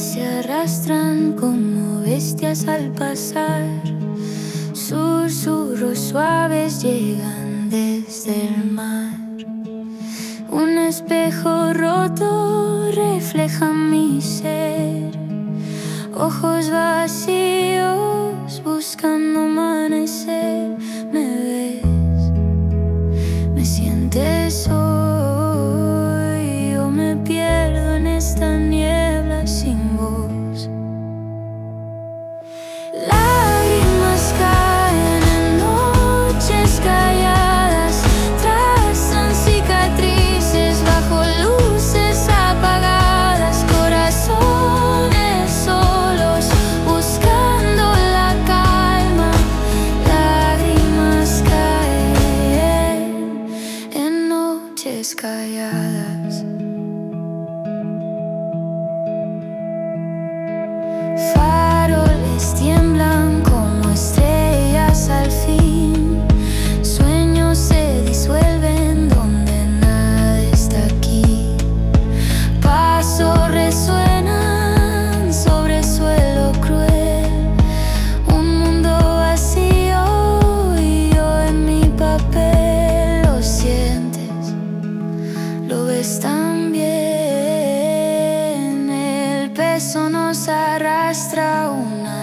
se arrastran como bestias al pasar. Susurros suaves llegan desde el mar. Un espejo roto refleja mi ser. Ojos vacíos buscando amanecer. Me ves, me sientes hoy. Yo me pierdo en esta niebla sin voz. Lágrimas caen en noches calladas, trazan cicatrices bajo luces apagadas. Corazones solos buscando la calma. Lágrimas caen en noches calladas. Faroles tiemblan como estrellas al fin. Sueños se disuelven donde nada está aquí. Pasos resuenan sobre suelo cruel. Un mundo vacío y yo en mi papel. Lo sientes, lo ves también. El peso nos arrastra una